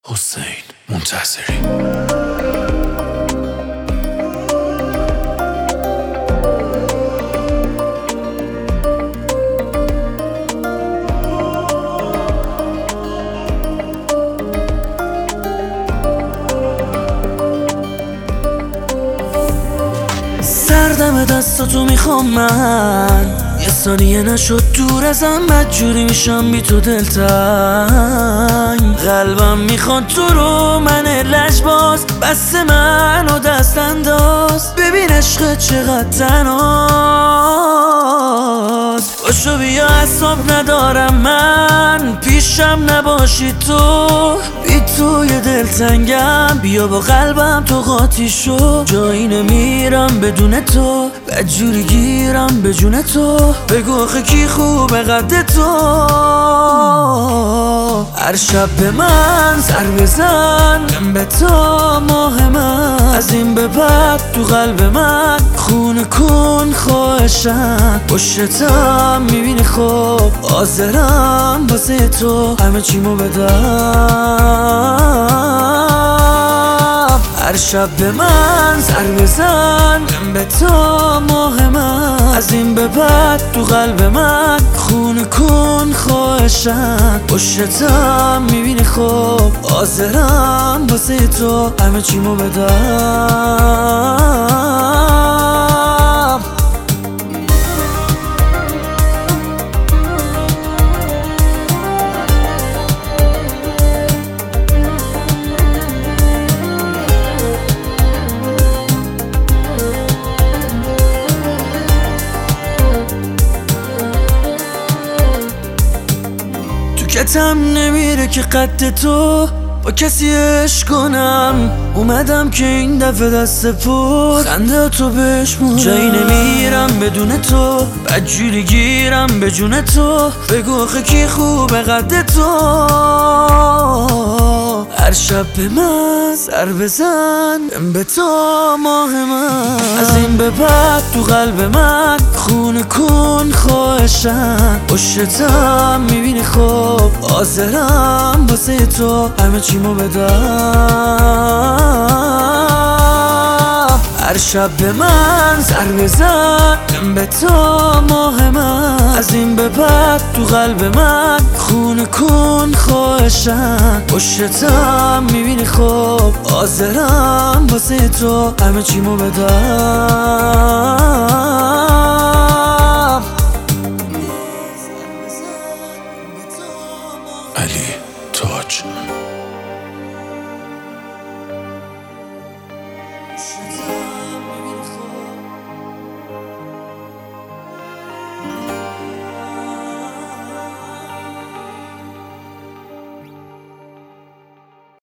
حسین منتصری. سردم دستاتو میخوام من، یه ثانیه نشد دور ازم، بدجوری میشم بی تو دلتنگ. قلبم میخواد تو رو، من لجباز بس من و دست انداز. ببین عشق چقدر تنهاست، باشو بیا اعصاب ندارم من، پیشم نباشی تو، بی تو یه دلتنگم. بیا با قلبم تو قاطی شو، جایی نمیرم بدون تو، بدجوری گیرم به جون تو. بگو آخه کی خوبه قد تو، هر شب به من سر بزن، به تو ماه من. از این به بعد تو قلب من خونه کن خواهشم، پشتم میبینی خوب حاضرم واسه تو همه چیمو بدم. هر شب به من سر بزن، به تو ماه من. از این به بعد تو قلب من خونه کن خواهشم، پشتم میبینی خوب حاضرم واسه تو همه چیمو بدم. کتم نمیره که قد تو با کسی عشق کنم. اومدم که این دفعه دست پر خنده تو بشمونم. جایی نمیرم بدون تو، بدجوری گیرم به جون تو. بگو آخه کی خوبه قد تو، هر شب به من سر بزن، به تو ماه من. از این به بعد تو قلب من خونه کن خواهشم، پشتم میبینی خوب حاضرم واسه تو همه چیمو بدم. هر شب به من سر بزن، به تو ماه من. از این به بعد تو قلب من خونه کن خواهشم، پشتم میبینی خوب حاضرم واسه تو همه چیمو بدم. علی تاج. شد